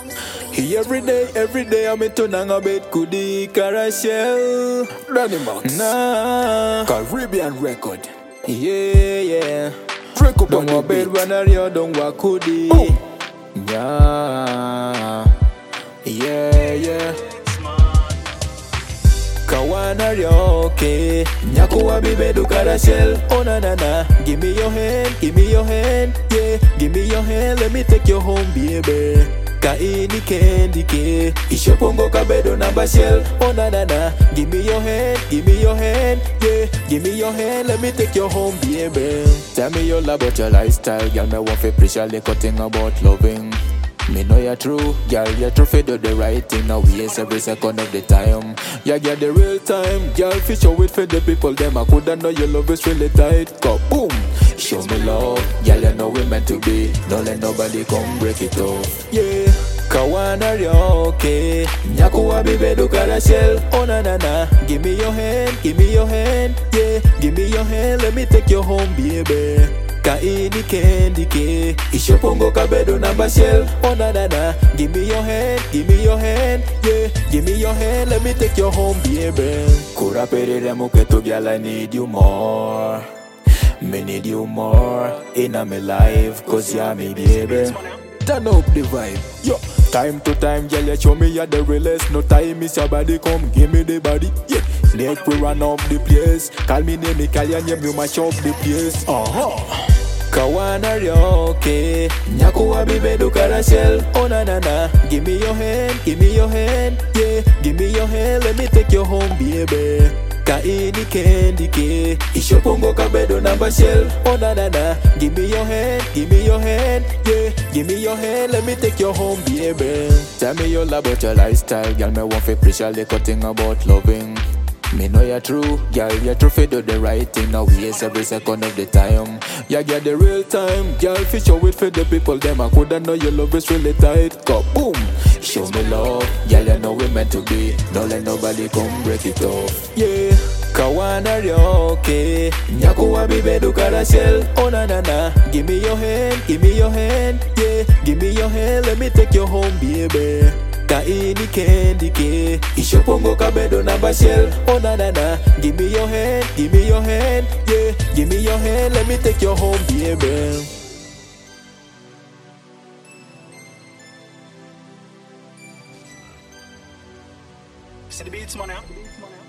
Every day I'm into nanga bed kudi karashel. Danny Max, Nah, Caribbean record. yeah. Drink up Don't on the want bed beat. when I rio, don't want kudi. Boom. Yeah. Kawana rio, okay. Nyakuwa bibedu karashel. Oh na. Give me your hand, yeah. Give me your hand, let me take you home, baby. Kaini kendi ke Ishopongo kabedo na bashel. Oh na. Give me your hand, yeah. Give me your hand, let me take you home, baby. Tell me all about your lifestyle, girl. Me want to preach a little thing about loving. Me know you're true, girl. You're true for do the right thing. Now we is every second of the time. Yeah, get the real time, girl. Fish show it for the people. Them I coulda know your love is really tight. Go boom, show me love, girl. You know we meant to be. Don't let nobody come break it off. Yeah, kawana rio, okay. Nyakuwa bibedu karashel. Oh na. Give me your hand, yeah. Give me your hand, let me take you home, baby. Kaini kendi ke Ishopongo kabedo na bashel. Oh na. Give me your hand, yeah. Give me your hand, let me take you home, baby. Kura perere muketo, girl, I need you more. Me need you more in my life, cause you're me, baby. Turn up the vibe. Yo, time to time, girl, you show me you're the realest. No time is your body, come give me the body. Yeah, make we run up the place. Call me name, call your name, you mash up the place. Kawana rio, okay. Nyakuwa bibedu karashel. Oh na. Give me your hand, yeah. Give me your hand, let me take you home, baby. Kaini kendi ke Ishopongo kabedo na bashel. Oh na. Give me your hand, yeah. Give me your hand, let me take you home, baby. Tell me all about your lifestyle, girl. Me want to preach a little thing about loving. Me know you're true, girl. You're true for do the right thing. Now we is every second of the time. Yeah, get the real time, girl. Fish show it for the people. Them I coulda know your love is really tight. Go boom, show me love, girl. You know we meant to be. Don't let nobody come break it off. Yeah, kawana rio, okay. Nyakuwa bibedu karashel. Oh na. Give me your hand, yeah. Give me your hand, let me take you home, baby. Kaini kendi ke Ishopongo kabedo na bashel. Oh na. Give me your hand, yeah. Give me your hand, let me take you home, baby. See the beats, man, yeah?